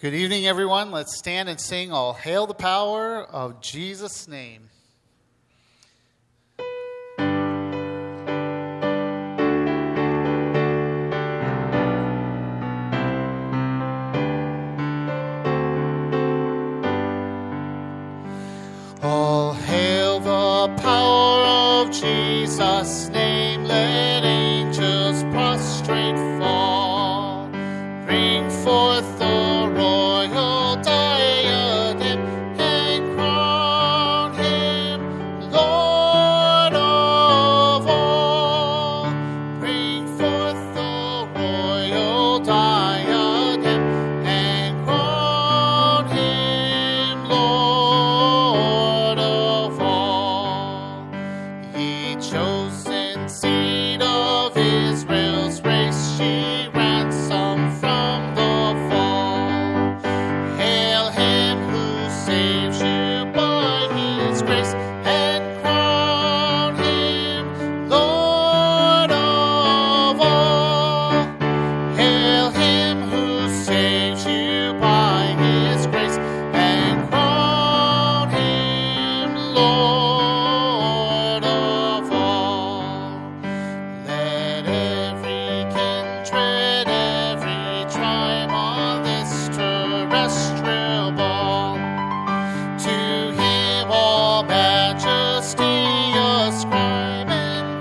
Good evening, everyone. Let's stand and sing All Hail the Power of Jesus' Name. All hail the power of Jesus' name. Let angels prostrate fall. Bring forth the royal diadem and crown him Lord of all. Bring forth the royal diadem and crown him Lord of all. Ye chosen seed of Israel's race, she ransomed from the fall. Hail him who saves you by his grace, and crown him Lord of all. Hail him who saves you by his grace, and crown him Lord of all. Let every kindred, every tribe on this terrestrial ball, to him all majesty ascribe and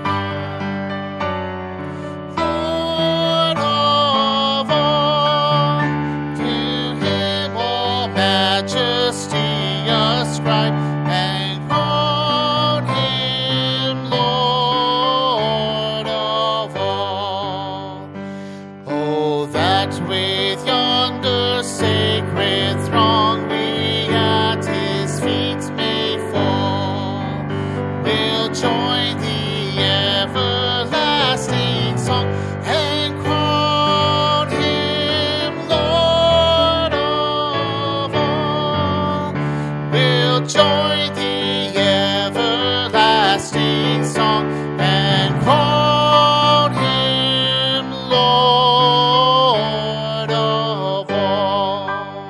crown Lord of all. To him all majesty ascribe and crown him Lord of all. Oh, that with yonder sacred throng we at his feet may fall, we'll join the everlasting song and crown him Lord of all. We'll join the everlasting song and crown him Lord of all.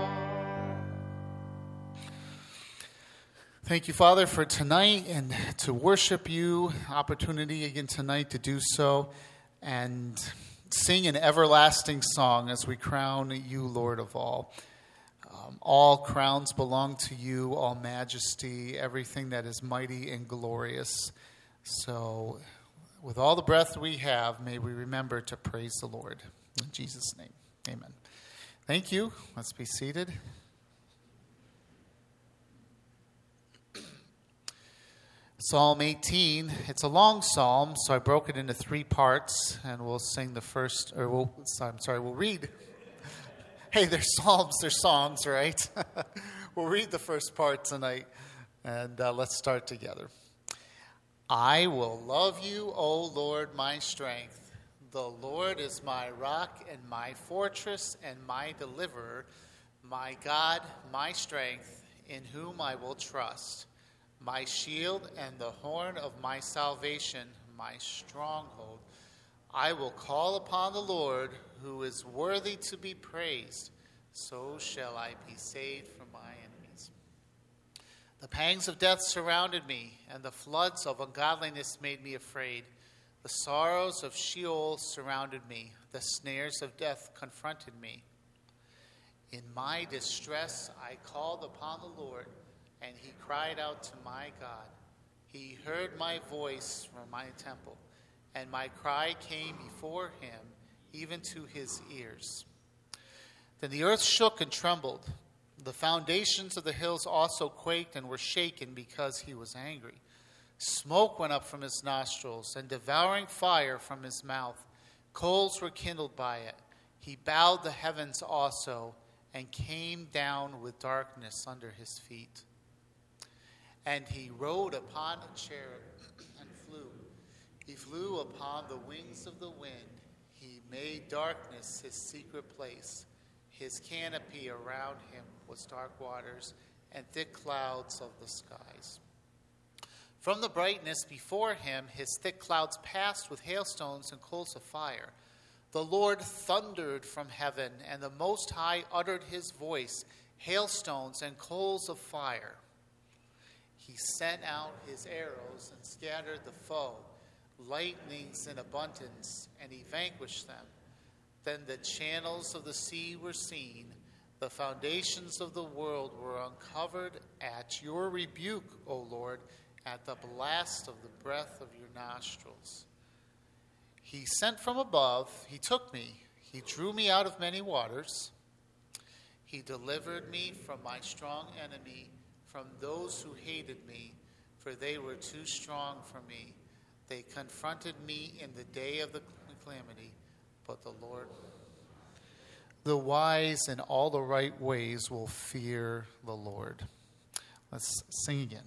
Thank you, Father, for tonight and to worship you. Opportunity again tonight to do so and sing an everlasting song as we crown you Lord of all. All crowns belong to you, all majesty, everything that is mighty and glorious. So, with all the breath we have, may we remember to praise the Lord. In Jesus' name, amen. Thank you. Let's be seated. Psalm 18, it's a long psalm, so I broke it into 3 parts, and we'll sing the first, or we'll read. Hey, they're psalms, they're songs, right? We'll read the first part tonight, and let's start together. I will love you, O Lord, my strength. The Lord is my rock and my fortress and my deliverer, my God, my strength, in whom I will trust, my shield and the horn of my salvation, my stronghold. I will call upon the Lord, who is worthy to be praised. So shall I be saved from my enemies. The pangs of death surrounded me, and the floods of ungodliness made me afraid. The sorrows of Sheol surrounded me. The snares of death confronted me. In my distress I called upon the Lord, and he cried out to my God. He heard my voice from my temple, and my cry came before him, even to his ears. Then the earth shook and trembled. The foundations of the hills also quaked and were shaken because he was angry. Smoke went up from his nostrils, and devouring fire from his mouth. Coals were kindled by it. He bowed the heavens also, and came down with darkness under his feet. And he rode upon a cherub and flew. He flew upon the wings of the wind. He made darkness his secret place. His canopy around him was dark waters and thick clouds of the skies. From the brightness before him, his thick clouds passed with hailstones and coals of fire. The Lord thundered from heaven, and the Most High uttered his voice, hailstones and coals of fire. He sent out his arrows and scattered the foe, lightnings in abundance, and he vanquished them. Then the channels of the sea were seen. The foundations of the world were uncovered at your rebuke, O Lord, at the blast of the breath of your nostrils. He sent from above, he took me, he drew me out of many waters. He delivered me from my strong enemy, from those who hated me, for they were too strong for me. They confronted me in the day of the calamity, but the Lord... The wise in all the right ways will fear the Lord. Let's sing again.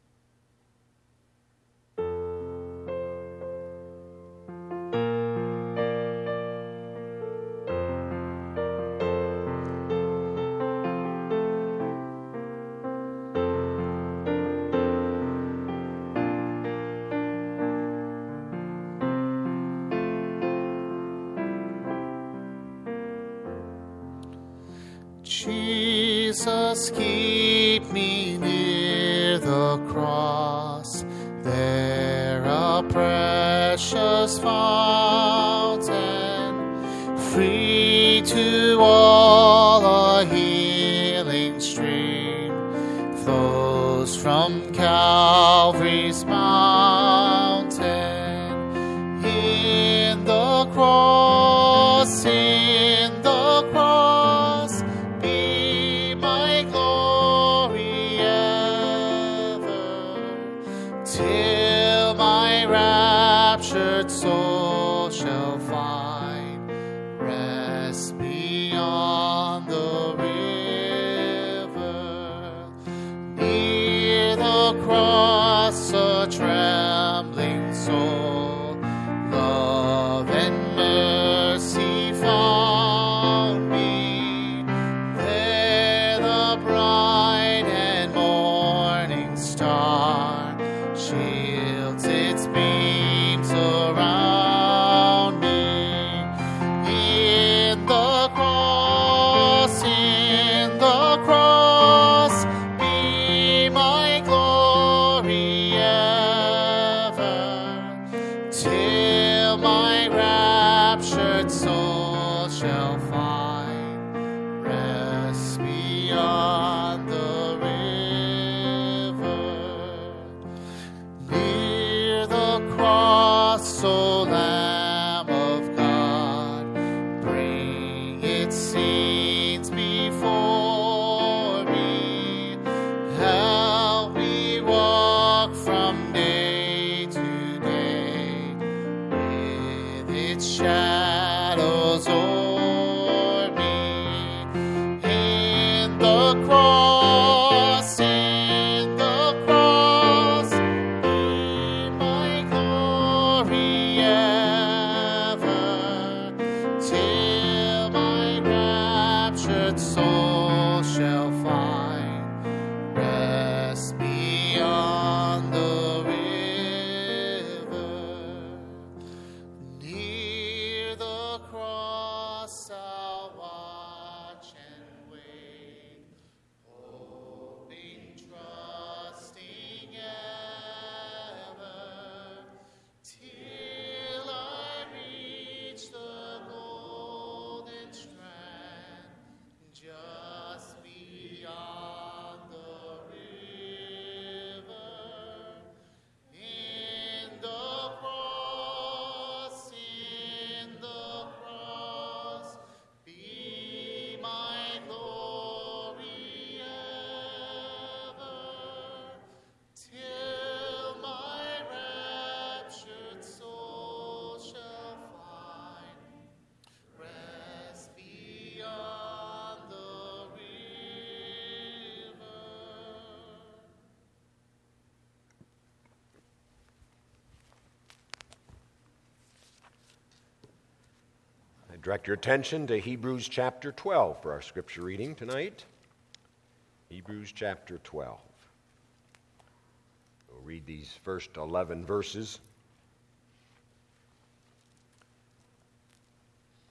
Jesus, keep me near the cross, there a precious fountain, free to all a healing stream, flows from Calvary's mountain. In the cross, till my raptured soul shall find rest beyond the river. Near the cross, a trembling soul, love and mercy found me. There the bright and morning star shields its beams around me. In the cross, be my glory ever, till my raptured soul shall find rest beyond the river. Near the cross, O Lamb of God, bring its scenes before me. Help me walk from day to day with its shadows o'er me. In the cross, be my glory ever, till my raptured soul shall find rest beyond the river. Near the cross I'll watch and wait, hoping, trusting ever, till I reach the golden strand, just beyond the river. In the cross, be my glory ever, till my raptured soul shall find rest beyond the river. I direct your attention to Hebrews chapter 12 for our scripture reading tonight. Hebrews chapter 12. We'll read these first 11 verses.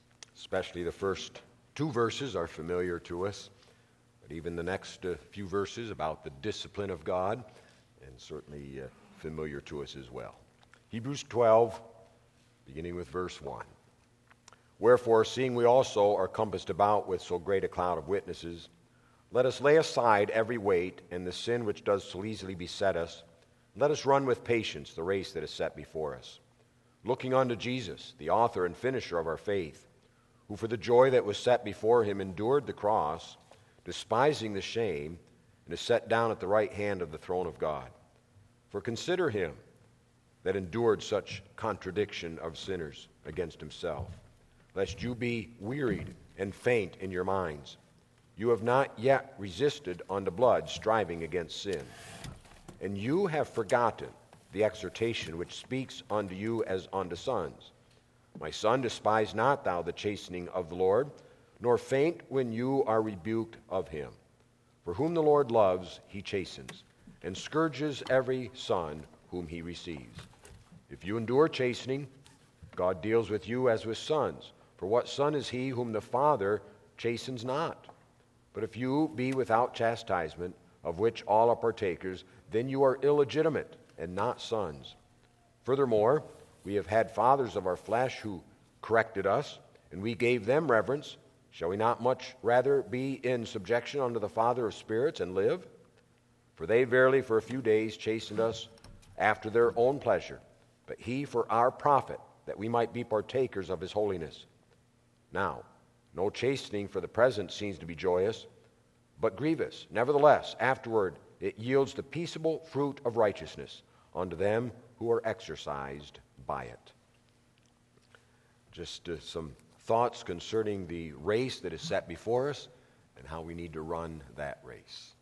Especially the first two verses are familiar to us, but even the next few verses about the discipline of God, and certainly familiar to us as well. Hebrews 12, beginning with verse 1. Wherefore, seeing we also are compassed about with so great a cloud of witnesses, let us lay aside every weight and the sin which does so easily beset us. Let us run with patience the race that is set before us, looking unto Jesus, the author and finisher of our faith, who for the joy that was set before him endured the cross, despising the shame, and is set down at the right hand of the throne of God. For consider him that endured such contradiction of sinners against himself, lest you be wearied and faint in your minds. You have not yet resisted unto blood, striving against sin. And you have forgotten the exhortation which speaks unto you as unto sons. My son, despise not thou the chastening of the Lord, nor faint when you are rebuked of him. For whom the Lord loves, he chastens, and scourges every son whom he receives. If you endure chastening, God deals with you as with sons. For what son is he whom the Father chastens not? But if you be without chastisement, of which all are partakers, then you are illegitimate and not sons. Furthermore, we have had fathers of our flesh who corrected us, and we gave them reverence. Shall we not much rather be in subjection unto the Father of spirits and live? For they verily for a few days chastened us after their own pleasure, but he for our profit, that we might be partakers of his holiness. Now, no chastening for the present seems to be joyous, but grievous. Nevertheless, afterward it yields the peaceable fruit of righteousness unto them who are exercised by it. Just some thoughts concerning the race that is set before us and how we need to run that race.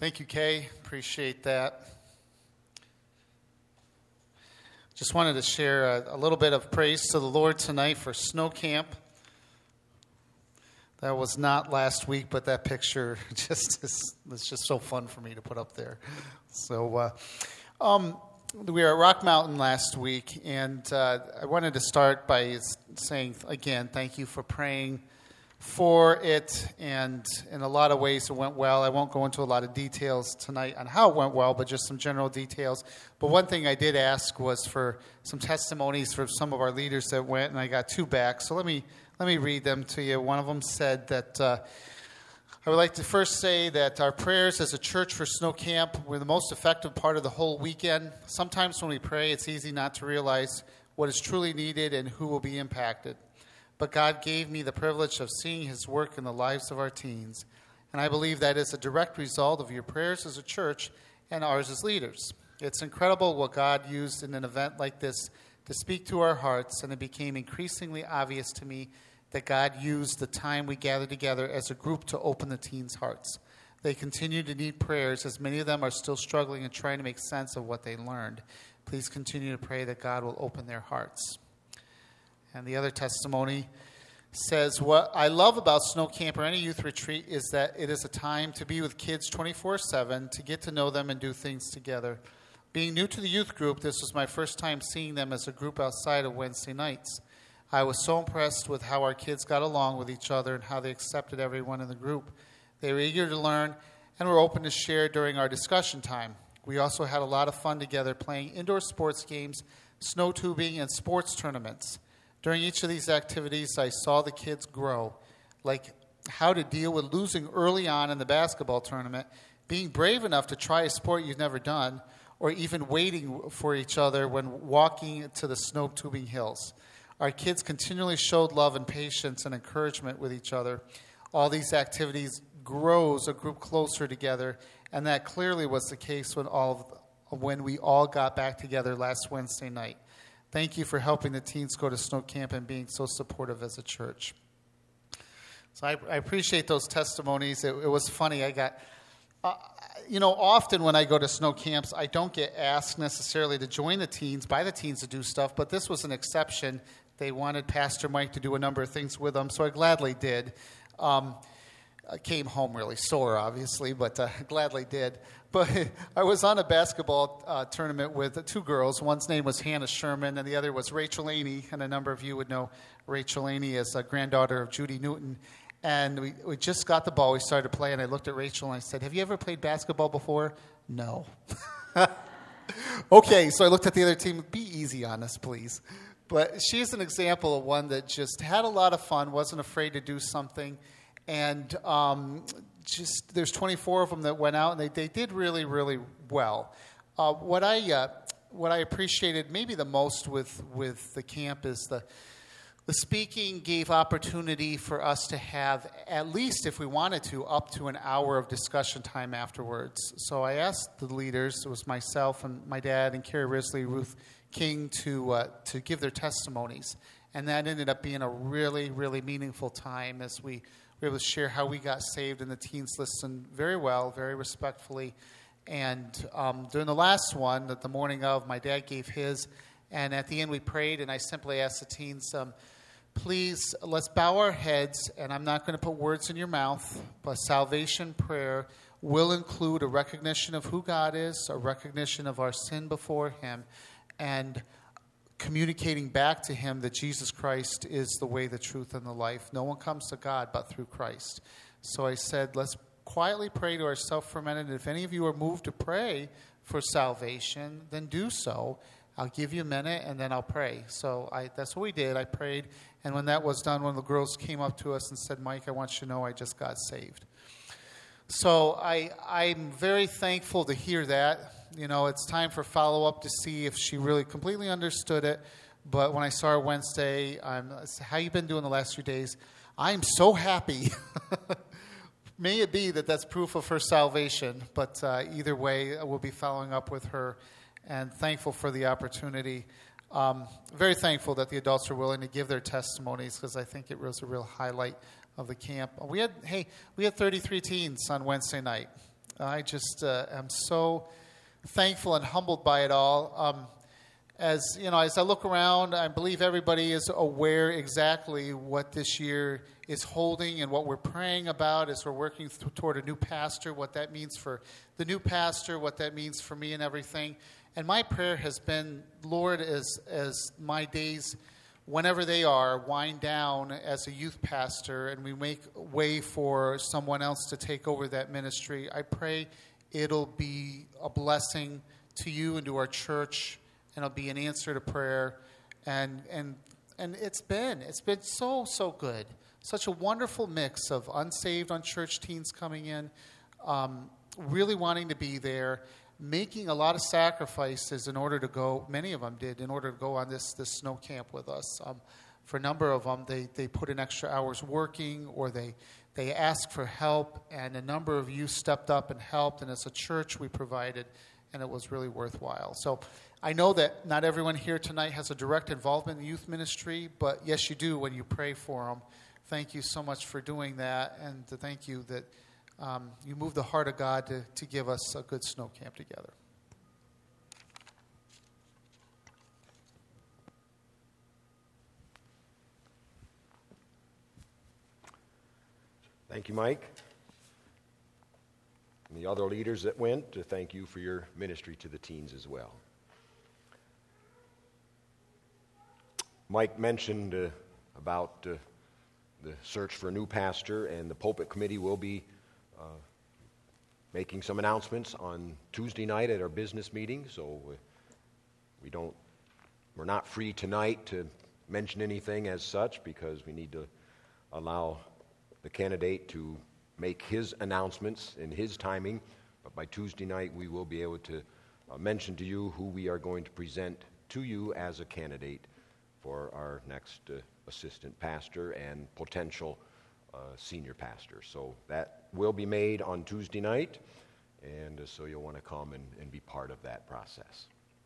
Thank you, Kay. Appreciate that. Just wanted to share a little bit of praise to the Lord tonight for snow camp. That was not last week, but that picture it's just so fun for me to put up there. So we were at Rock Mountain last week, and I wanted to start by saying, again, thank you for praying for it, and in a lot of ways it went well. I won't go into a lot of details tonight on how it went well, but just some general details. But one thing I did ask was for some testimonies from some of our leaders that went, and I got 2 back. So let me read them to you. One of them said that I would like to first say that our prayers as a church for snow camp were the most effective part of the whole weekend. Sometimes when we pray, it's easy not to realize what is truly needed and who will be impacted. But God gave me the privilege of seeing his work in the lives of our teens. And I believe that is a direct result of your prayers as a church and ours as leaders. It's incredible what God used in an event like this to speak to our hearts, and it became increasingly obvious to me that God used the time we gathered together as a group to open the teens' hearts. They continue to need prayers, as many of them are still struggling and trying to make sense of what they learned. Please continue to pray that God will open their hearts. And the other testimony says, what I love about snow camp or any youth retreat is that it is a time to be with kids 24/7, to get to know them and do things together. Being new to the youth group, this was my first time seeing them as a group outside of Wednesday nights. I was so impressed with how our kids got along with each other and how they accepted everyone in the group. They were eager to learn and were open to share during our discussion time. We also had a lot of fun together playing indoor sports games, snow tubing, and sports tournaments. During each of these activities, I saw the kids grow, like how to deal with losing early on in the basketball tournament, being brave enough to try a sport you've never done, or even waiting for each other when walking to the snow tubing hills. Our kids continually showed love and patience and encouragement with each other. All these activities grows a group closer together, and that clearly was the case when we all got back together last Wednesday night. Thank you for helping the teens go to snow camp and being so supportive as a church. So I appreciate those testimonies. It was funny. I got, often when I go to snow camps, I don't get asked necessarily to join the teens, by the teens to do stuff, but this was an exception. They wanted Pastor Mike to do a number of things with them, so I gladly did. I came home really sore, obviously, but gladly did. But I was on a basketball tournament with 2 girls. One's name was Hannah Sherman, and the other was Rachel Aney. And a number of you would know Rachel Aney as a granddaughter of Judy Newton. And we just got the ball. We started to play, and I looked at Rachel, and I said, have you ever played basketball before? No. Okay, so I looked at the other team. Be easy on us, please. But she's an example of one that just had a lot of fun, wasn't afraid to do something. And there's 24 of them that went out, and they did really, really well. What I appreciated maybe the most with the camp is the speaking gave opportunity for us to have, at least if we wanted to, up to an hour of discussion time afterwards. So I asked the leaders, it was myself and my dad and Carrie Risley, Ruth King, to give their testimonies. And that ended up being a really, really meaningful time as we were able to share how we got saved, and the teens listened very well, very respectfully. And during the last one, the morning of, my dad gave his, and at the end we prayed, and I simply asked the teens, please, let's bow our heads, and I'm not going to put words in your mouth, but salvation prayer will include a recognition of who God is, a recognition of our sin before him, and communicating back to him that Jesus Christ is the way, the truth, and the life. No one comes to God but through Christ. So I said, let's quietly pray to ourselves for a minute. And if any of you are moved to pray for salvation, then do so. I'll give you a minute, and then I'll pray. So that's what we did. I prayed, and when that was done, one of the girls came up to us and said, Mike, I want you to know I just got saved. So I'm very thankful to hear that. It's time for follow-up to see if she really completely understood it. But when I saw her Wednesday, I said, how you been doing the last few days? I'm so happy. May it be that that's proof of her salvation. But either way, we'll be following up with her, and thankful for the opportunity. Very thankful that the adults are willing to give their testimonies, because I think it was a real highlight of the camp. We had 33 teens on Wednesday night. I just am so thankful and humbled by it all. As you know, as I look around, I believe everybody is aware exactly what this year is holding and what we're praying about as we're working toward a new pastor, what that means for the new pastor, what that means for me and everything. And my prayer has been, Lord, as my days, whenever they are, wind down as a youth pastor and we make way for someone else to take over that ministry, I pray it'll be a blessing to you and to our church, and it'll be an answer to prayer. And it's been so good. Such a wonderful mix of unsaved, unchurched teens coming in, really wanting to be there, making a lot of sacrifices in order to go. Many of them did in order to go on this snow camp with us. For a number of them, they put in extra hours working, or they asked for help, and a number of you stepped up and helped. And as a church, we provided, and it was really worthwhile. So I know that not everyone here tonight has a direct involvement in youth ministry, but yes, you do when you pray for them. Thank you so much for doing that, and to thank you that you moved the heart of God to give us a good snow camp together. Thank you, Mike. And the other leaders that went, to thank you for your ministry to the teens as well. Mike mentioned about the search for a new pastor, and the pulpit committee will be making some announcements on Tuesday night at our business meeting. So we're not free tonight to mention anything as such, because we need to allow the candidate to make his announcements in his timing. But by Tuesday night, we will be able to mention to you who we are going to present to you as a candidate for our next assistant pastor and potential senior pastor. So that will be made on Tuesday night, and so you'll want to come and be part of that process.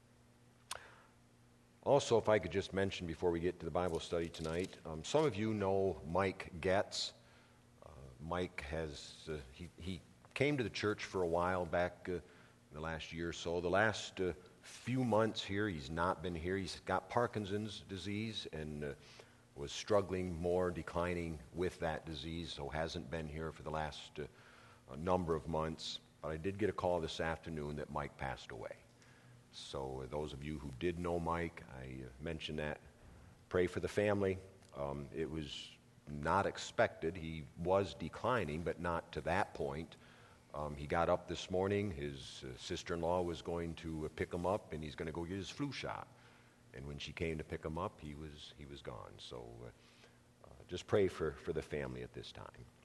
Also, if I could just mention before we get to the Bible study tonight, some of you know Mike Getz. Mike he came to the church for a while back in the last year or so. The last few months here, he's not been here. He's got Parkinson's disease and was struggling more, declining with that disease, so hasn't been here for the last number of months. But I did get a call this afternoon that Mike passed away. So those of you who did know Mike, I mentioned that. Pray for the family. It was not expected. He was declining, but not to that point. He got up this morning. His sister-in-law was going to pick him up, and he's going to go get his flu shot. And when she came to pick him up, he was gone. So just pray for the family at this time.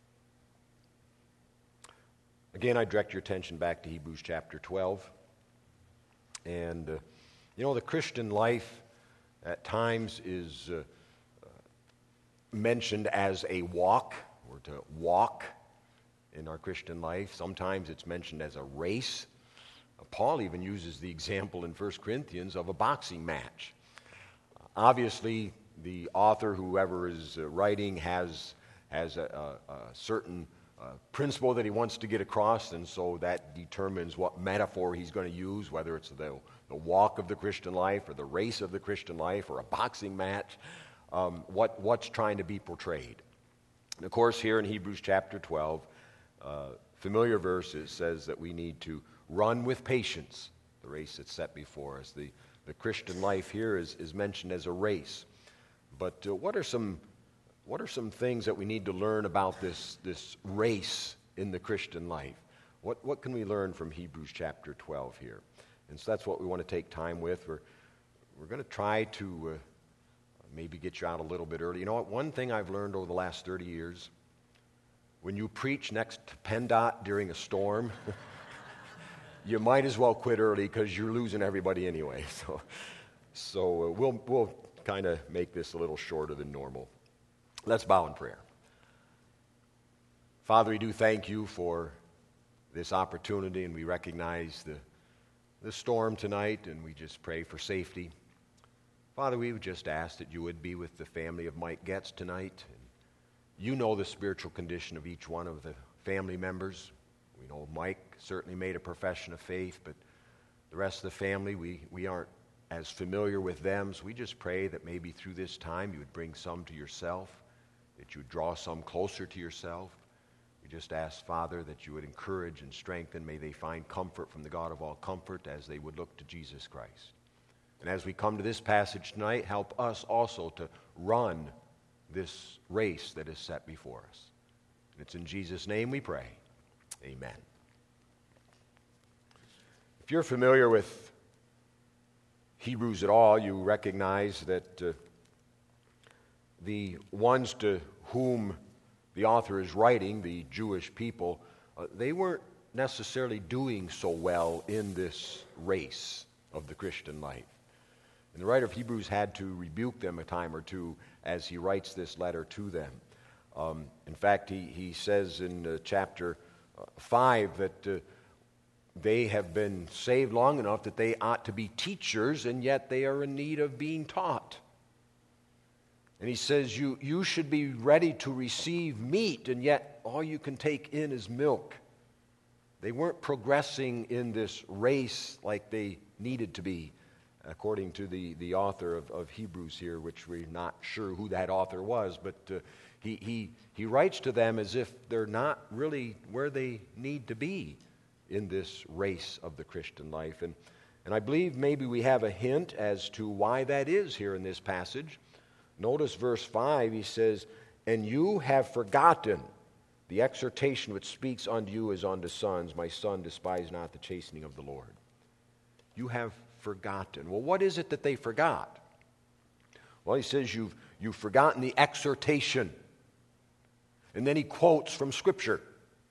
Again, I direct your attention back to Hebrews chapter 12. And, the Christian life at times is mentioned as a walk, or to walk in our Christian life. Sometimes it's mentioned as a race. Paul even uses the example in 1 Corinthians of a boxing match. Obviously, the author, whoever is writing, has a certain principle that he wants to get across, and so that determines what metaphor he's going to use, whether it's the walk of the Christian life or the race of the Christian life or a boxing match, what's trying to be portrayed. And of course, here in Hebrews chapter 12, familiar verse, it says that we need to run with patience the race that's set before us. The Christian life here is mentioned as a race. But what are some things that we need to learn about this race in the Christian life? What can we learn from Hebrews chapter 12 here? And so that's what we want to take time with. We're going to try to maybe get you out a little bit early. You know what? One thing I've learned over the last 30 years, when you preach next to PennDOT during a storm, you might as well quit early because you're losing everybody anyway. So we'll kind of make this a little shorter than normal. Let's bow in prayer. Father, we do thank you for this opportunity, and we recognize the storm tonight, and we just pray for safety. Father, we would just ask that you would be with the family of Mike Getz tonight. You know the spiritual condition of each one of the family members. We know Mike certainly made a profession of faith, but the rest of the family, we aren't as familiar with them. So we just pray that maybe through this time you would bring some to yourself, that you would draw some closer to yourself. We just ask, Father, that you would encourage and strengthen. May they find comfort from the God of all comfort as they would look to Jesus Christ. And as we come to this passage tonight, help us also to run this race that is set before us. And it's in Jesus' name we pray. Amen. If you're familiar with Hebrews at all, you recognize that the ones to whom the author is writing, the Jewish people, they weren't necessarily doing so well in this race of the Christian life. And the writer of Hebrews had to rebuke them a time or two as he writes this letter to them. In fact, he says in chapter 5 that they have been saved long enough that they ought to be teachers, and yet they are in need of being taught. And he says, you should be ready to receive meat, and yet all you can take in is milk. They weren't progressing in this race like they needed to be, according to the author of Hebrews here, which we're not sure who that author was, but he writes to them as if they're not really where they need to be in this race of the Christian life. And I believe maybe we have a hint as to why that is here in this passage. Notice verse 5, he says, "And you have forgotten the exhortation which speaks unto you as unto sons. My son, despise not the chastening of the Lord." You have forgotten. Well, what is it that they forgot? Well, he says you've forgotten the exhortation. And then he quotes from Scripture.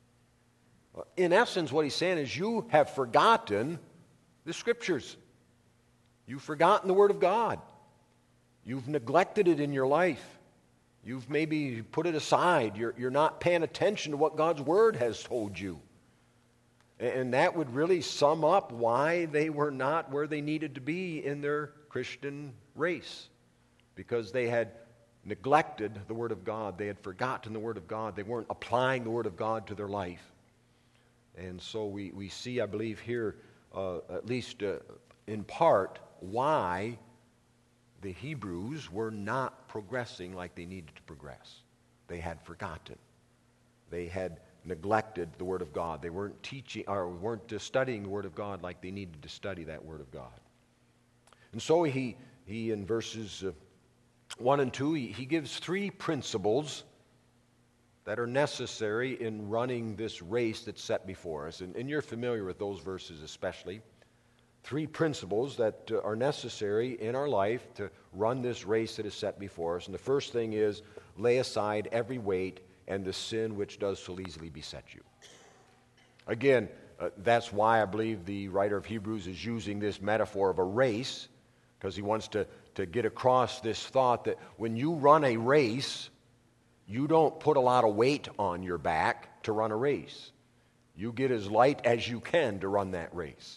In essence, what he's saying is you have forgotten the Scriptures. You've forgotten the Word of God. You've neglected it in your life. You've maybe put it aside. You're not paying attention to what God's Word has told you. And that would really sum up why they were not where they needed to be in their Christian race. Because they had neglected the Word of God. They had forgotten the Word of God. They weren't applying the Word of God to their life. And so we see, I believe here, at least in part, why the Hebrews were not progressing like they needed to progress. They had forgotten. They had neglected the Word of God. They weren't teaching or weren't studying the Word of God like they needed to study that Word of God. And so he in verses 1 and 2, he gives three principles that are necessary in running this race that's set before us. And you're familiar with those verses especially. Three principles that are necessary in our life to run this race that is set before us. And the first thing is, lay aside every weight and the sin which does so easily beset you. Again, that's why I believe the writer of Hebrews is using this metaphor of a race, because he wants to get across this thought that when you run a race, you don't put a lot of weight on your back to run a race. You get as light as you can to run that race.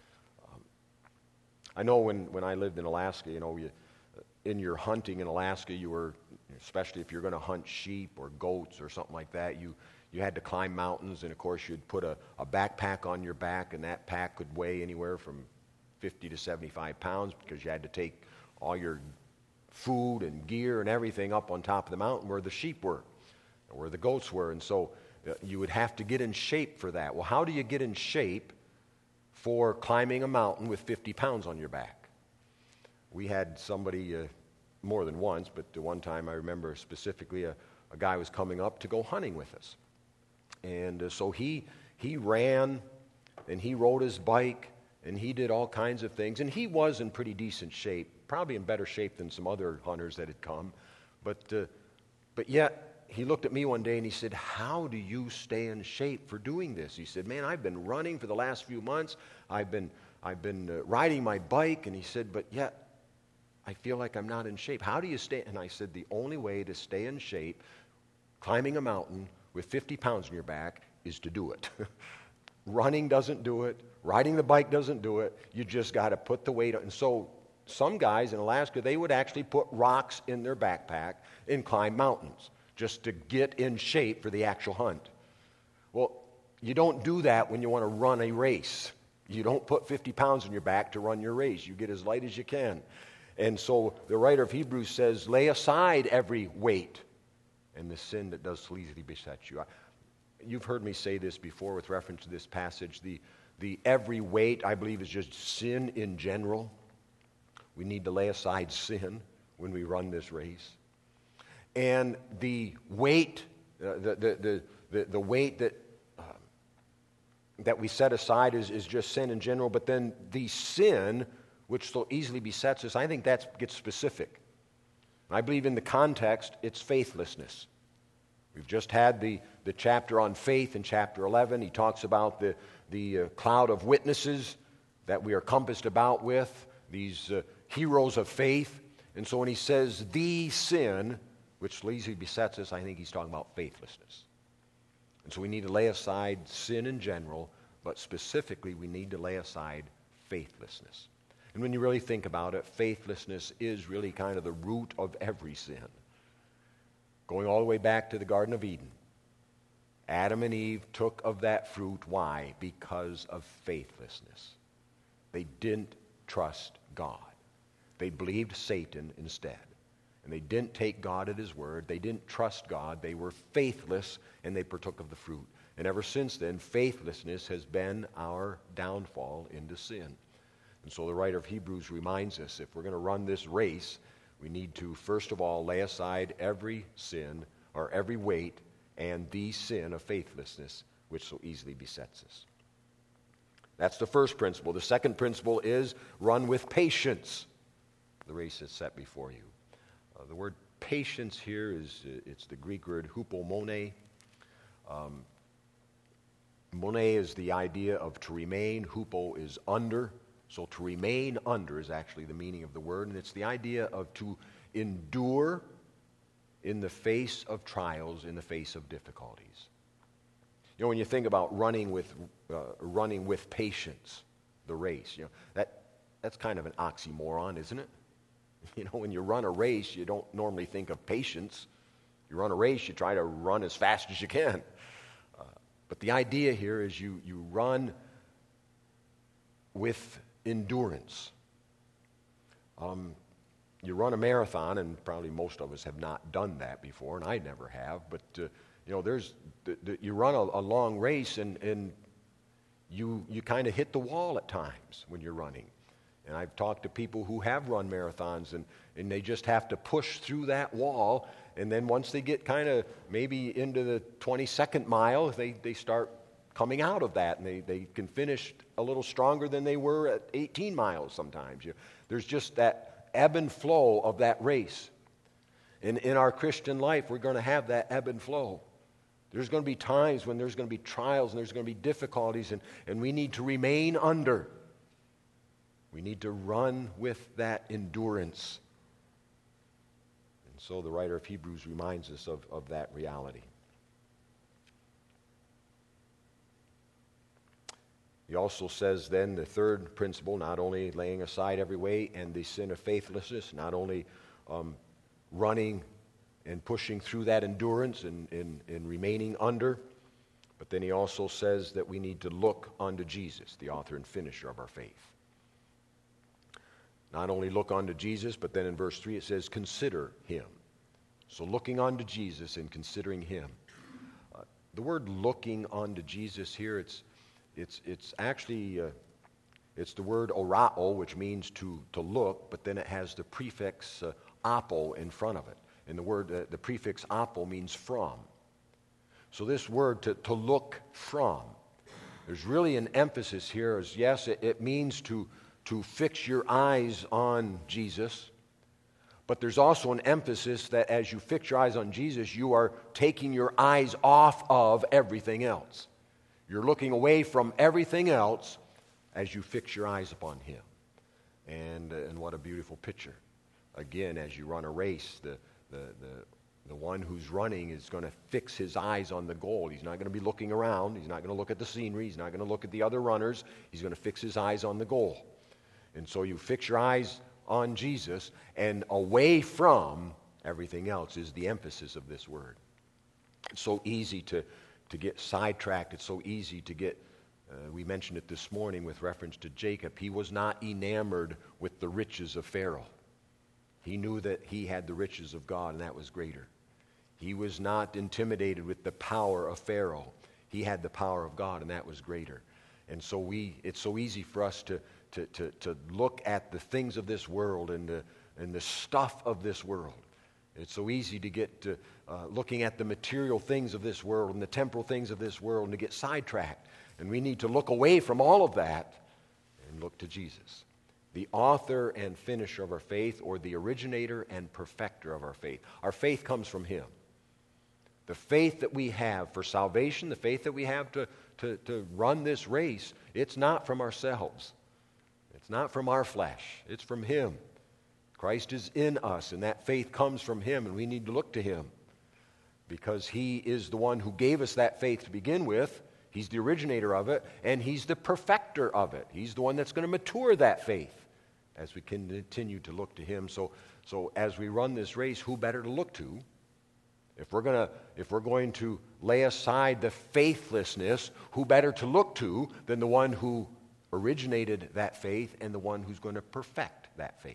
I know when I lived in Alaska, in your hunting in Alaska, you were, especially if you're going to hunt sheep or goats or something like that, you had to climb mountains, and of course you'd put a backpack on your back, and that pack could weigh anywhere from 50 to 75 pounds because you had to take all your food and gear and everything up on top of the mountain where the sheep were, or where the goats were, and so you would have to get in shape for that. Well, how do you get in shape for climbing a mountain with 50 pounds on your back? We had somebody, more than once, but the one time I remember specifically, a guy was coming up to go hunting with us. And so he ran, and he rode his bike, and he did all kinds of things. And he was in pretty decent shape, probably in better shape than some other hunters that had come. But yet, he looked at me one day and he said, "How do you stay in shape for doing this?" He said, "Man, I've been running for the last few months. I've been riding my bike." And he said, "But yet, I feel like I'm not in shape. How do you stay?" And I said, "The only way to stay in shape, climbing a mountain with 50 pounds on your back, is to do it." Running doesn't do it. Riding the bike doesn't do it. You just got to put the weight on. And so some guys in Alaska, they would actually put rocks in their backpack and climb mountains just to get in shape for the actual hunt. Well, You don't do that when you want to run a race. You don't put 50 pounds on your back to run your race. You get as light as you can. And so the writer of Hebrews says, lay aside every weight and the sin that does so easily beset you. You've heard me say this before with reference to this passage. The every weight, I believe, is just sin in general. We need to lay aside sin when we run this race. And the weight, the weight that we set aside is just sin in general. But then the sin, which so easily besets us, I think that gets specific. I believe in the context, it's faithlessness. We've just had the chapter on faith in chapter 11. He talks about the cloud of witnesses that we are compassed about with, these heroes of faith. And so when he says the sin, which easily besets us, I think he's talking about faithlessness. And so we need to lay aside sin in general, but specifically we need to lay aside faithlessness. And when you really think about it, faithlessness is really kind of the root of every sin. Going all the way back to the Garden of Eden, Adam and Eve took of that fruit. Why? Because of faithlessness. They didn't trust God. They believed Satan instead. And they didn't take God at his word. They didn't trust God. They were faithless, and they partook of the fruit. And ever since then, faithlessness has been our downfall into sin. And so the writer of Hebrews reminds us, if we're going to run this race, we need to, first of all, lay aside every sin or every weight and the sin of faithlessness, which so easily besets us. That's the first principle. The second principle is run with patience. The race is set before you. The word patience here it's the Greek word hupomone. Mone is the idea of to remain. Hupo is under. So to remain under is actually the meaning of the word, and it's the idea of to endure in the face of trials, in the face of difficulties. You know, when you think about running with patience, the race, you know, that's kind of an oxymoron, isn't it? You know, when you run a race, you don't normally think of patience. You run a race, you try to run as fast as you can. But the idea here is you run with endurance. You run a marathon, and probably most of us have not done that before, and I never have. But you know, you run a long race, and you kind of hit the wall at times when you're running. And I've talked to people who have run marathons, and they just have to push through that wall. And then once they get kind of maybe into the 22nd mile, they start coming out of that, and they can finish a little stronger than they were at 18 miles sometimes. There's just that ebb and flow of that race. And in our Christian life, we're going to have that ebb and flow. There's going to be times when there's going to be trials and there's going to be difficulties, and we need to remain under. We need to run with that endurance. And so the writer of Hebrews reminds us of that reality. He also says then the third principle, not only laying aside every weight and the sin of faithlessness, not only running and pushing through that endurance and remaining under, but then he also says that we need to look unto Jesus, the author and finisher of our faith. Not only look unto Jesus, but then in verse 3 it says, consider him. So looking unto Jesus and considering him. The word looking unto Jesus here, it's actually it's the word orao, which means to look, but then it has the prefix apo in front of it. And the word, the prefix apo means from. So this word to look from, there's really an emphasis here. As yes, it means to fix your eyes on Jesus, but there's also an emphasis that as you fix your eyes on Jesus, you are taking your eyes off of everything else. You're looking away from everything else as you fix your eyes upon him. And what a beautiful picture. Again, as you run a race, the one who's running is going to fix his eyes on the goal. He's not going to be looking around. He's not going to look at the scenery. He's not going to look at the other runners. He's going to fix his eyes on the goal. And so you fix your eyes on Jesus, and away from everything else is the emphasis of this word. It's so easy to get sidetracked. It's so easy to get, we mentioned it this morning with reference to Jacob. He was not enamored with the riches of Pharaoh. He knew that he had the riches of God, and that was greater. He was not intimidated with the power of Pharaoh. He had the power of God, and that was greater. And so it's so easy for us to look at the things of this world and the stuff of this world. It's so easy to get to looking at the material things of this world and the temporal things of this world and to get sidetracked. And we need to look away from all of that and look to Jesus, the author and finisher of our faith, or the originator and perfecter of our faith. Our faith comes from Him. The faith that we have for salvation, the faith that we have to run this race, it's not from ourselves. It's not from our flesh. It's from Him. Christ is in us, and that faith comes from Him, and we need to look to Him because He is the one who gave us that faith to begin with. He's the originator of it, and He's the perfecter of it. He's the one that's going to mature that faith as we continue to look to Him. So as we run this race, who better to look to? If we're going to lay aside the faithlessness, who better to look to than the one who originated that faith and the one who's going to perfect that faith?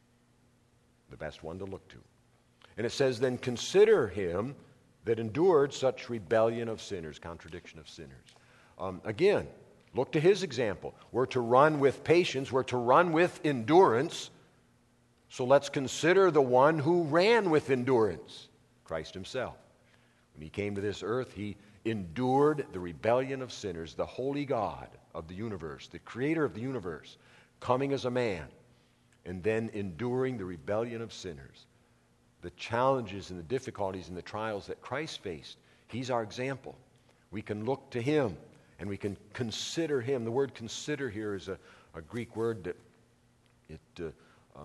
The best one to look to. And it says, then consider Him that endured such rebellion of sinners, contradiction of sinners. Again, look to His example. We're to run with patience. We're to run with endurance. So let's consider the one who ran with endurance, Christ Himself. When He came to this earth, He endured the rebellion of sinners, the holy God of the universe, the creator of the universe, coming as a man, and then enduring the rebellion of sinners. The challenges and the difficulties and the trials that Christ faced, He's our example. We can look to Him and we can consider Him. The word consider here is a Greek word that it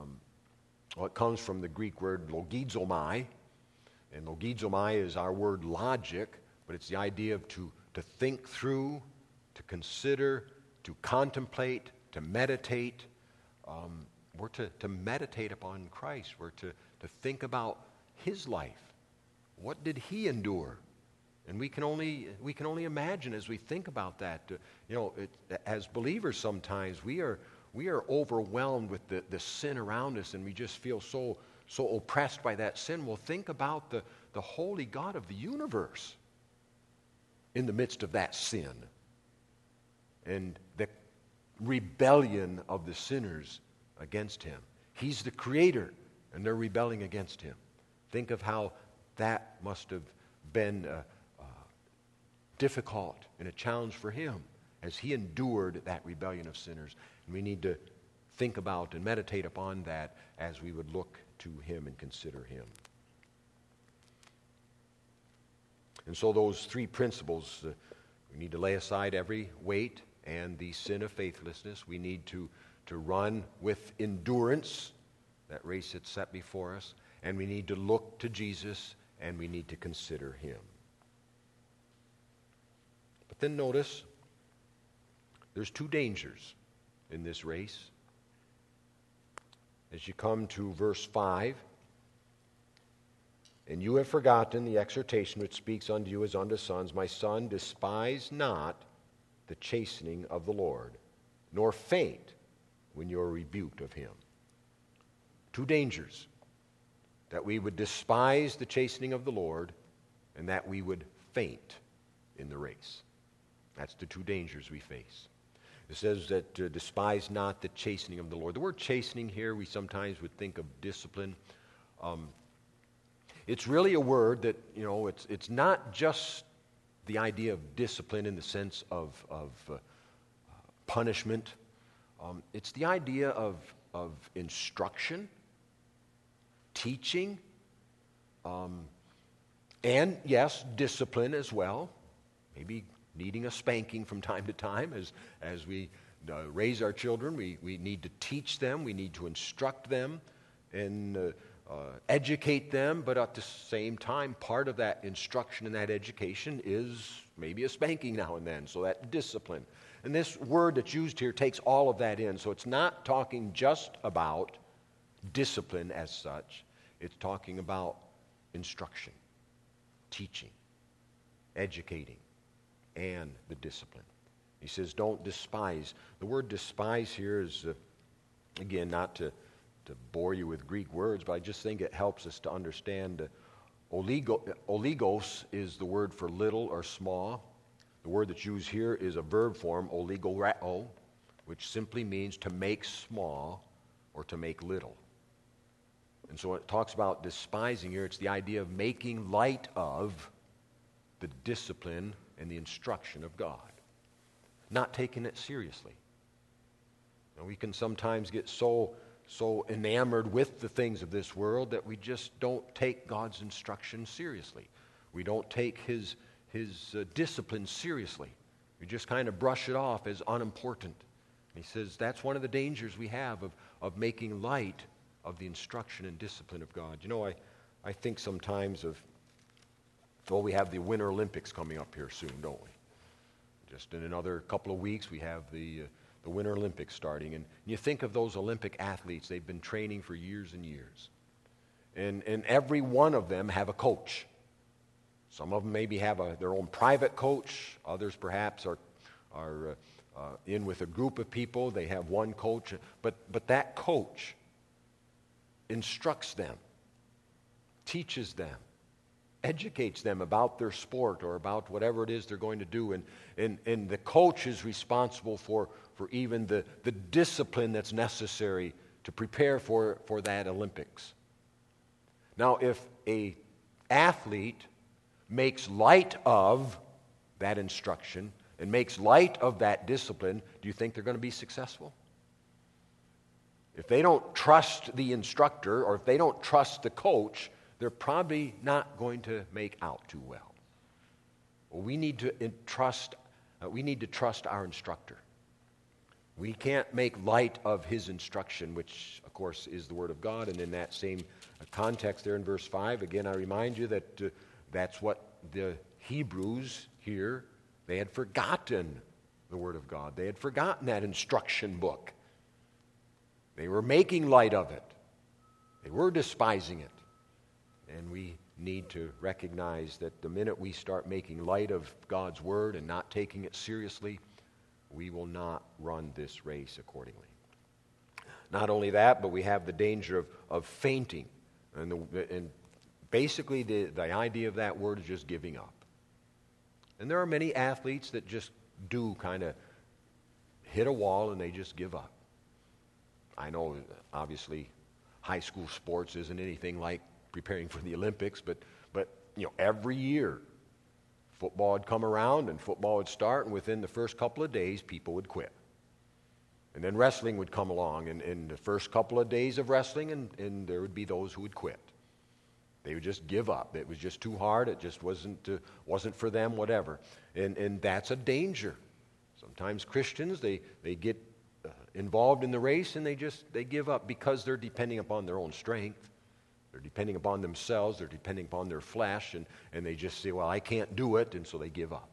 comes from the Greek word logizomai. And logizomai is our word logic, but it's the idea of to think through, to consider, to contemplate, to meditate. We're to meditate upon Christ. We're to think about His life. What did He endure? And we can only imagine as we think about that. As believers, sometimes we are overwhelmed with the sin around us, and we just feel so oppressed by that sin. Well, think about the holy God of the universe in the midst of that sin and the rebellion of the sinners against Him. He's the creator, and they're rebelling against Him. Think of how that must have been difficult and a challenge for Him as He endured that rebellion of sinners. And we need to think about and meditate upon that as we would look to Him and consider Him. And so those three principles, we need to lay aside every weight and the sin of faithlessness. We need to run with endurance, that race that's set before us, and we need to look to Jesus, and we need to consider Him. But then notice, there's two dangers in this race. As you come to verse 5, and you have forgotten the exhortation which speaks unto you as unto sons, my son, despise not the chastening of the Lord, nor faint when you are rebuked of Him. Two dangers: that we would despise the chastening of the Lord, and that we would faint in the race. That's the two dangers we face. It says that despise not the chastening of the Lord. The word chastening here, we sometimes would think of discipline. It's really a word that, it's not just the idea of discipline in the sense of punishment. It's the idea of instruction, teaching, and yes, discipline as well. Maybe needing a spanking from time to time as we raise our children. We need to teach them, we need to instruct them and educate them, but at the same time, part of that instruction and that education is maybe a spanking now and then, so that discipline. And this word that's used here takes all of that in, so it's not talking just about discipline as such. It's talking about instruction, teaching, educating, and the discipline. He says, don't despise. The word despise here is, again, not to bore you with Greek words, but I just think it helps us to understand. Oligos is the word for little or small. The word that's used here is a verb form, oligoreo, which simply means to make small or to make little. And so when it talks about despising here, it's the idea of making light of the discipline and the instruction of God, not taking it seriously. Now, we can sometimes get so enamored with the things of this world that we just don't take God's instruction seriously. We don't take His discipline seriously. We just kind of brush it off as unimportant. He says that's one of the dangers we have of making light of the instruction and discipline of God. You know, I think sometimes of, well, we have the Winter Olympics coming up here soon, don't we? Just in another couple of weeks, we have the Winter Olympics starting. And you think of those Olympic athletes, they've been training for years and years. And every one of them have a coach. Some of them maybe have their own private coach. Others perhaps are in with a group of people. They have one coach. But that coach instructs them, teaches them, educates them about their sport or about whatever it is they're going to do. And the coach is responsible for even the discipline that's necessary to prepare for that Olympics. Now, if a athlete makes light of that instruction and makes light of that discipline, do you think they're going to be successful? If they don't trust the instructor or if they don't trust the coach, they're probably not going to make out too well. Well, we need to trust our instructor. We can't make light of his instruction, which, of course, is the Word of God. And in that same context there in verse 5, again, I remind you that that's what the Hebrews here, they had forgotten the Word of God. They had forgotten that instruction book. They were making light of it. They were despising it. And we need to recognize that the minute we start making light of God's Word and not taking it seriously, we will not run this race accordingly. Not only that, but we have the danger of fainting. And basically the idea of that word is just giving up. And there are many athletes that just do kind of hit a wall and they just give up. I know, obviously, high school sports isn't anything like preparing for the Olympics, but you know, every year football would come around and football would start, and within the first couple of days, people would quit. And then wrestling would come along, and in the first couple of days of wrestling, and there would be those who would quit. They would just give up. It was just too hard. It just wasn't for them, whatever. And that's a danger. Sometimes Christians, they get involved in the race and they give up because they're depending upon their own strength. They're depending upon themselves. They're depending upon their flesh. And they just say, well, I can't do it. And so they give up.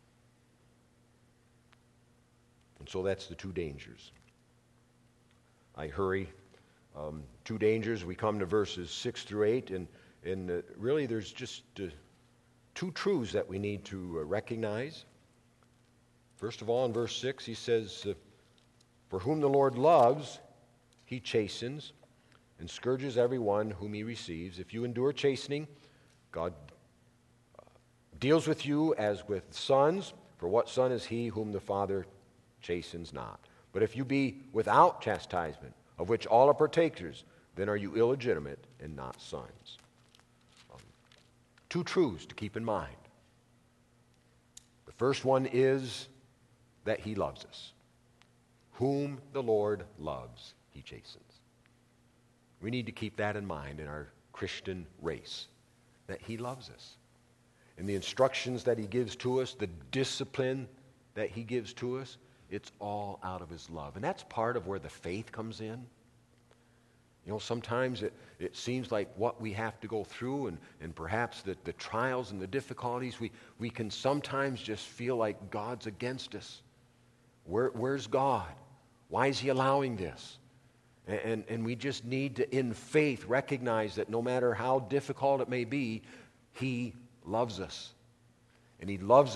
And so that's the two dangers. I hurry. Two dangers. We come to verses 6 through 8. And really there's just two truths that we need to recognize. First of all, in verse 6, he says, for whom the Lord loves, he chastens and scourges everyone whom he receives. If you endure chastening, God deals with you as with sons. For what son is he whom the Father chastens not? But if you be without chastisement, of which all are partakers, then are you illegitimate and not sons. Two truths to keep in mind. The first one is that he loves us. Whom the Lord loves, he chastens. We need to keep that in mind in our Christian race, that he loves us. And the instructions that he gives to us, the discipline that he gives to us, it's all out of his love. And that's part of where the faith comes in. You know, sometimes it seems like what we have to go through and perhaps the trials and the difficulties, we can sometimes just feel like God's against us. Where's God? Why is he allowing this? And we just need to, in faith, recognize that no matter how difficult it may be, he loves us. And he loves us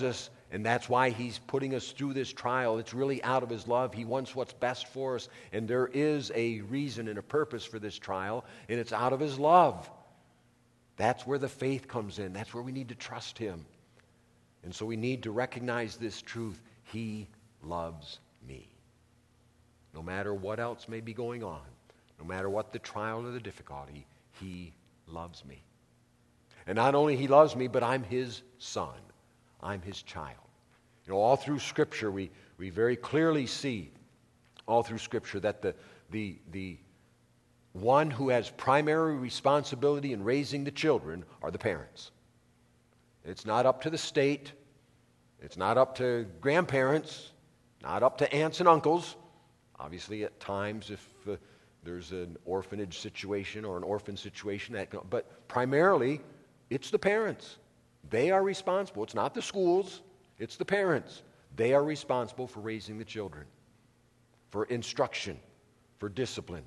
And that's why he's putting us through this trial. It's really out of his love. He wants what's best for us. And there is a reason and a purpose for this trial, and it's out of his love. That's where the faith comes in. That's where we need to trust him. And so we need to recognize this truth. He loves me. No matter what else may be going on, no matter what the trial or the difficulty, he loves me. And not only he loves me, but I'm his son. I'm his child. You know, all through Scripture, we very clearly see, all through Scripture, that the one who has primary responsibility in raising the children are the parents. It's not up to the state. It's not up to grandparents. Not up to aunts and uncles. Obviously, at times, if there's an orphanage situation or an orphan situation, but primarily, it's the parents. They are responsible. It's not the schools. It's the parents. They are responsible for raising the children, for instruction, for discipline.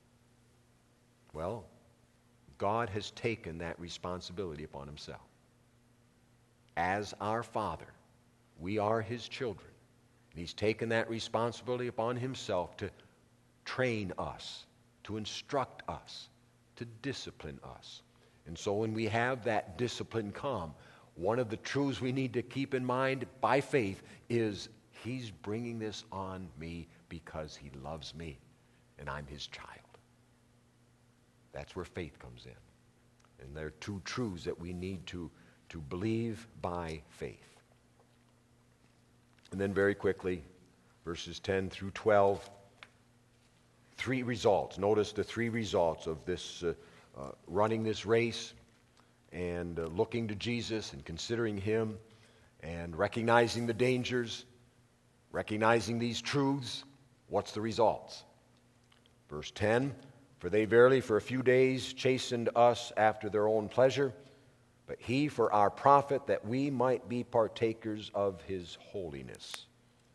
Well, God has taken that responsibility upon himself. As our Father, we are his children. And he's taken that responsibility upon himself to train us, to instruct us, to discipline us. And so when we have that discipline come, one of the truths we need to keep in mind by faith is he's bringing this on me because he loves me and I'm his child. That's where faith comes in. And there are two truths that we need to believe by faith. And then very quickly, verses 10 through 12, three results. Notice the three results of this running this race and looking to Jesus and considering him and recognizing the dangers, recognizing these truths. What's the results? Verse 10, for they verily for a few days chastened us after their own pleasure, but he for our profit, that we might be partakers of his holiness.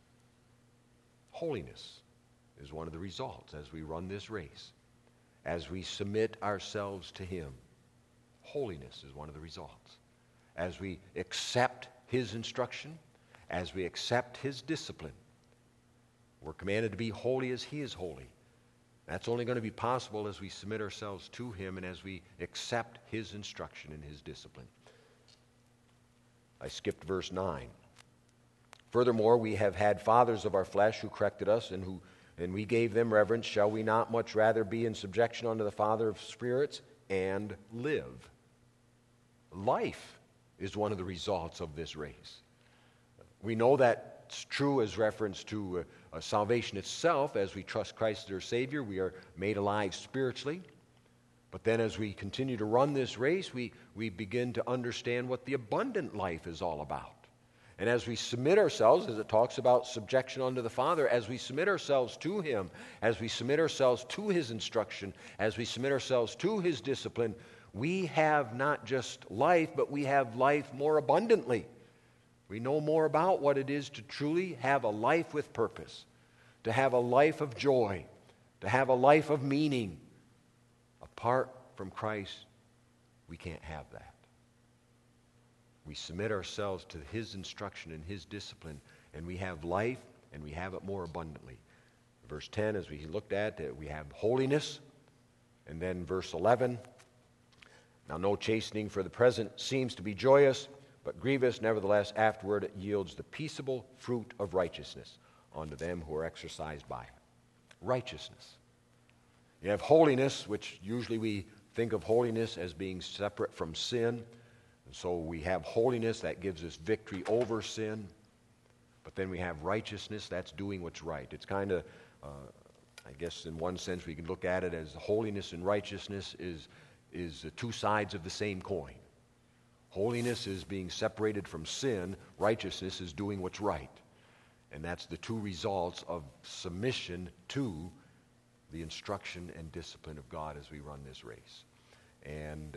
Holiness is one of the results as we run this race, as we submit ourselves to him. Holiness is one of the results. As we accept his instruction, as we accept his discipline, we're commanded to be holy as he is holy. That's only going to be possible as we submit ourselves to him and as we accept his instruction and his discipline. I skipped verse 9. Furthermore, we have had fathers of our flesh who corrected us and we gave them reverence. Shall we not much rather be in subjection unto the Father of spirits and live? Life is one of the results of this race. We know that's true as reference to salvation itself. As we trust Christ as our Savior, we are made alive spiritually. But then as we continue to run this race, we begin to understand what the abundant life is all about. And as we submit ourselves, as it talks about subjection unto the Father, as we submit ourselves to him, as we submit ourselves to his instruction, as we submit ourselves to his discipline, we have not just life, but we have life more abundantly. We know more about what it is to truly have a life with purpose, to have a life of joy, to have a life of meaning. Apart from Christ, we can't have that. We submit ourselves to his instruction and his discipline, and we have life, and we have it more abundantly. Verse 10, as we looked at, we have holiness. And then verse 11, now no chastening for the present seems to be joyous, but grievous. Nevertheless, afterward it yields the peaceable fruit of righteousness unto them who are exercised by it. Righteousness. You have holiness, which usually we think of holiness as being separate from sin. And so we have holiness that gives us victory over sin. But then we have righteousness, that's doing what's right. It's kind of, I guess in one sense we can look at it as holiness and righteousness is the two sides of the same coin. Holiness is being separated from sin. Righteousness is doing what's right. And that's the two results of submission to the instruction and discipline of God as we run this race. And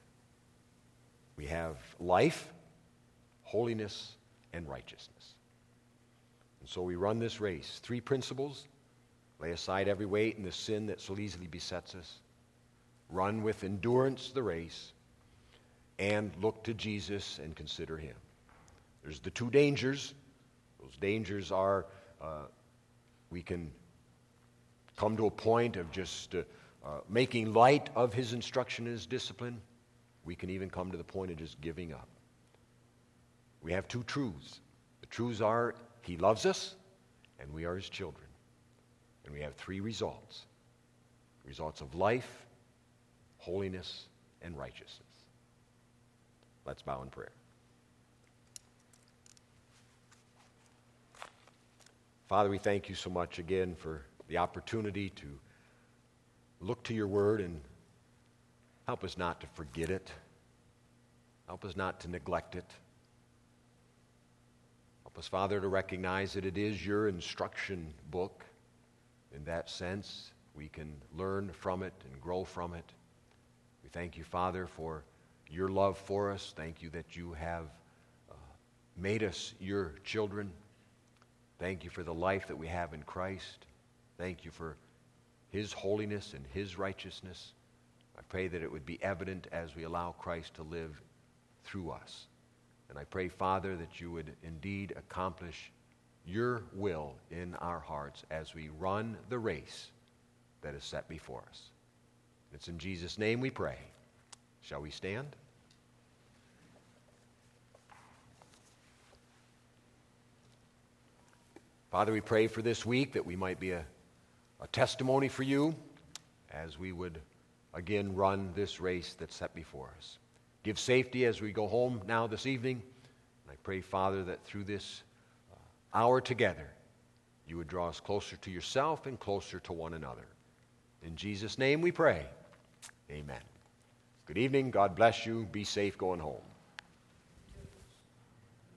we have life, holiness, and righteousness. And so we run this race. Three principles. Lay aside every weight and the sin that so easily besets us. Run with endurance the race. And look to Jesus and consider him. There's the two dangers. Those dangers are we can come to a point of just making light of his instruction and his discipline. We can even come to the point of just giving up. We have two truths. The truths are he loves us and we are his children. And we have three results. Results of life, holiness, and righteousness. Let's bow in prayer. Father, we thank you so much again for the opportunity to look to your word and help us not to forget it. Help us not to neglect it. Help us, Father, to recognize that it is your instruction book. In that sense, we can learn from it and grow from it. We thank you, Father, for your love for us. Thank you that you have made us your children. Thank you for the life that we have in Christ. Thank you for his holiness and his righteousness. I pray that it would be evident as we allow Christ to live through us. And I pray, Father, that you would indeed accomplish your will in our hearts as we run the race that is set before us. It's in Jesus' name we pray. Shall we stand? Father, we pray for this week that we might be a testimony for you as we would again run this race that's set before us. Give safety as we go home now this evening. And I pray, Father, that through this hour together, you would draw us closer to yourself and closer to one another. In Jesus' name we pray. Amen. Good evening. God bless you. Be safe going home.